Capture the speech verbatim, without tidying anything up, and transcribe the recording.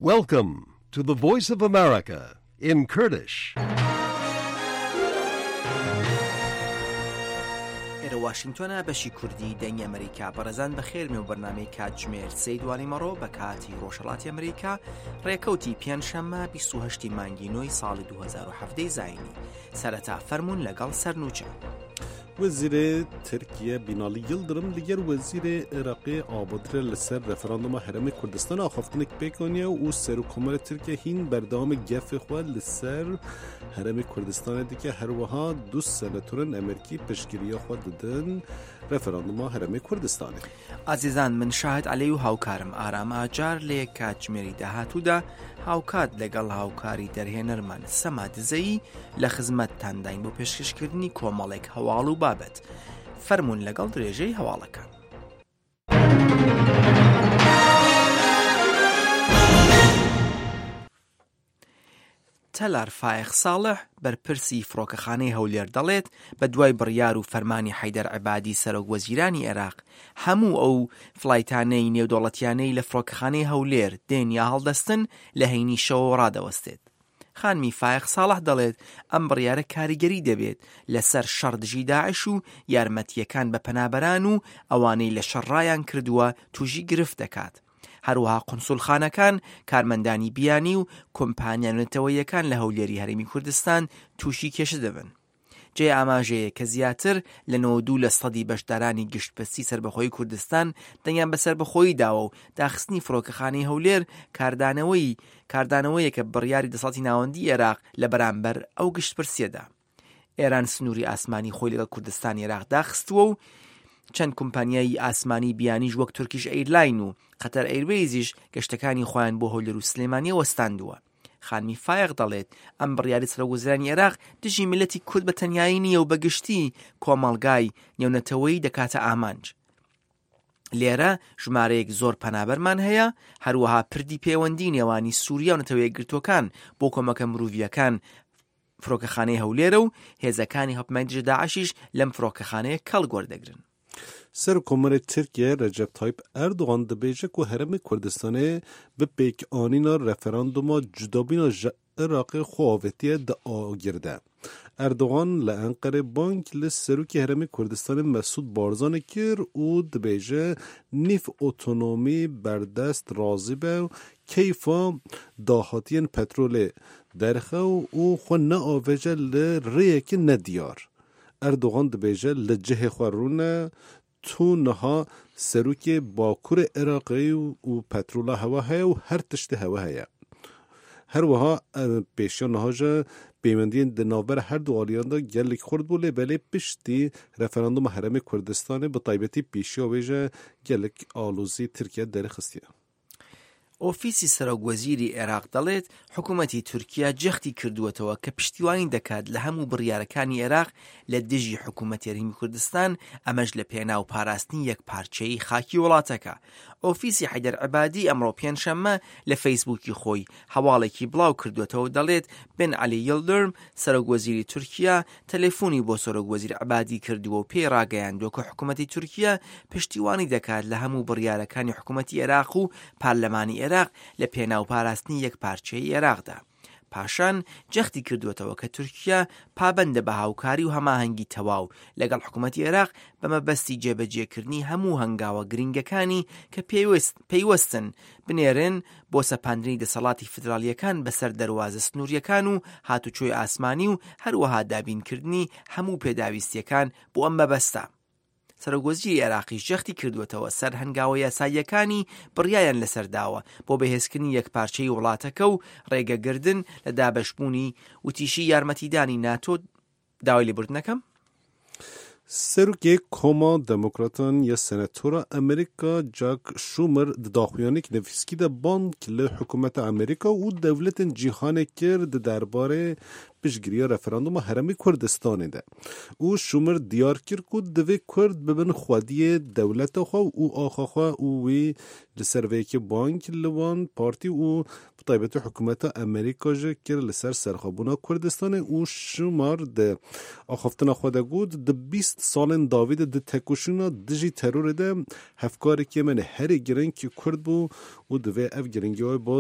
Welcome to the Voice of America in Kurdish. ئێرە واشنگتۆنە بەشی کوردی دەنگی ئەمریکا بەڕێزان بەخێرمێ و بەرنامەی کاتژمێر سەی دوانی مەڕۆ بە کاتی ڕۆژهەڵاتی ئەمریکا ڕێکەوتی پێنجشەممە بیست و هەشتی مانگی نۆی ساڵی دوو هەزار و هەفت زاینی سەرەتا فەرموون لەگەڵ سەرنووچە. وزیر ترکیه بینالی یلدرم دیگر وزیر عراقی آبادره لسر رفراندوم حرم کردستان آخفتنک بکنیه و سرکومر ترکیه هین بردام گف خواه لسر حرم کردستان دیگه هر وها دو سناتورن امریکی پشگیری خواه دادن رفراندوم حرم کردستان. عزیزان من شاهد علیه و هاوکارم آرام آجار لی کاتژمێری داهاتوودا هاوکات لەگەڵ هاوکاری دەرهێنەرمان سەما دزەیی لە خزمەتتان داین بۆ پێشکەشکردنی کۆمەڵێک هەواڵ و بابەت. فەرموون لەگەڵ درێژەی هەواڵەکان. تەلار فایق ساڵح بەرپرسی فڕۆکەخانەی هەولێر دەڵێت بە دوای بڕیار و فەرمانی حەیدەر عیبادی سەرۆک وەزیرانی عێراق هەموو ئەو فڵایتانەی نێودەوڵەتیانەی لە فڕۆکەخانەی هەولێر دێن یا هەڵدەستن لە هەینی شەوە ڕادەوەستێت. خانمی فایق ساڵح دەڵێت ئەم بڕیارە کاریگەری دەبێت لەسەر شەڕ دژی داعش و یارمەتیەکان بە پەنابەران و ئەوانەی لە شەڕایان کردووە تووژی گرفت دەکات. هەروەها قونسوڵخانەکان، کارمەندانی بیانی و کۆمپانیانەتەوەیەکان لە هەولێری هەرێمی کوردستان تووشی کێشە دەبن. جێ ئاماژەیە کە زیاتر لە نۆ و دوو لە سەدی بەشدارانی گشتپەستی سەربەخۆیی کوردستان دەنگیان بەسەر بەخۆیی داوە و داخستنی فڕۆکەخانەی هەولێر کاردانەوەی کاردانەوەیەکە بڕیاری دەسەڵاتی ناوەندی عێراق لە بەرامبەر ئەو گشتپرسیەدا. ئێران سنووری ئاسمانی خۆی لەگەڵ کوردستانی عێراق داخستووە و چەند کۆمپانیای ئاسمانی بیانیش وەک تورکیش ئەیرلاین و قەتەر ئەیروێیزیش گەشتەکانی خۆیان بۆ هەولێر و سلێمانیە وەستاندووە. خانمی فایق دەڵێت ئەم بڕیاری سەرۆکوەزیرانی عێراق دژی میلەتی کورد بە تەنیایی نییە و بەگشتی کۆمەڵگای نێونەتەوەیی دەکاتە ئامانج. لێرە ژمارەیەک زۆر پەنابەرمان هەیە، هەروەها پردی پەیوەندی نێوانی سووریا و نەتەوەیە گرتوەکان بۆ کۆمەکە مرۆڤیەکان فڕۆکەخانەی هەولێرە و هێزەکانی هەڵبمای دژە داعشیش لەم فڕۆکەخانەیە کەڵ گوەردەگرن. سرکومر ترکیه رجب طایب اردوغان دبیجه که حرم کردستانه به پیک آنینا رفراندوما جدابینا عراق خواهویتی دعا گرده. اردوغان لانقره بانک لسروکی حرم کردستان مسعود بارزان کر او دبیجه نیف اتونومی بردست رازی به کیفا داهاتین پترول درخه او خو نآوجه لریک ندیار. اردوغان دبیجه لجه خورونه تو نها سروکی باکور عراقی و پترولا هوا هیا و هر تشت هوا هیا. هر وها پیشان نهاجه پیوندین دنابر هر دو آلیان دا گلک خورد بوله بله پشتی رفراندوم حرم کردستان به طایبتی پیشی آویجه گلک آلوزی ترکیه در خستیه. ئۆفیسی سەرۆکوەزیری عێراق دەڵێت حکوومەتی تورکیا جەختی کردووەتەوە کە پشتیوانی دەکات لە هەموو بڕیارەکانی عێراق لە دژی حکوومەتی هەرێمی کوردستان، ئەمەش لە پێناو پاراستنی یەک پارچەی خاکی وڵاتەکە. ئۆفیسی حەیدەر عیبادی ئەمڕۆ پێنجشەممە لە فەیسبووکی خۆی هەواڵێکی بڵاو کردوێتەوە دەڵێت بن عەلی یلدرم سەرۆکوەزیری تورکیا تەلەفۆنی بۆ سەرۆکوەزیر عیبادی کردووە و پێی ڕاگەیاندووە کە حکوومەتی تورکیا پشتیوانی دەکات لە هەموو بڕیارەکانی حکوومەتی عێراق و پارلەمانی عێراق لە پێناو پاراستنی یەک پارچەی عێراقدا. پاشان جەختی کردوێتەوە کە تورکیا پابەندە بە هاوکاری و هەماهەنگی تەواو لەگەڵ حکوومەتی عێراق بە مەبەستی جێبەجێکردنی هەموو هەنگاوە گرنگەکانی کە پێیوەستن بنێرن بۆ سەپاندنی دەسەڵاتی فیدرالیەکان بەسەر دەروازە سنووریەکان و هاتوچۆی ئاسمانی و هەروەها دابینکردنی هەموو پێداویستیەکان بۆ ئەم مەبەستە. سەرۆکوەزیری عێراقیش جەختی کردوێتەوە سەر هەنگاوە یاساییەکانی بڕیایان لەسەرداوە بۆ بەهێزکردنی یەکپارچەی وڵاتەکە و ڕێگەگرتن لە دابەشبوونی وتیشی یارمەتیدانی ناتۆ. داوای لێبوردنەکەم سروکی کۆما دموکراتان یا سناتورا امریکا جاک شومر داخویانێک نفیسکی دا بانک لە حکوومەتە ئەمریکا و دەولەتن جیهانێک کرد دەربارەی پشتگیریya referanduma heremê Kurdistanê de. û şûmir diyar kir ku divê Kurd bibin xwediyê dewleta xwe û axa xwe û wî li ser vêyekê bank li wan partî û bi taybetî hikûmeta Amerîka jî kir li ser serxwebûna Kurdistanê û şûmar di axaftina xwe de got di bîst salên davî de di tekoşîna dijî terorê de hevkarekî me herî giring Kurd bû û divê ev giringiyê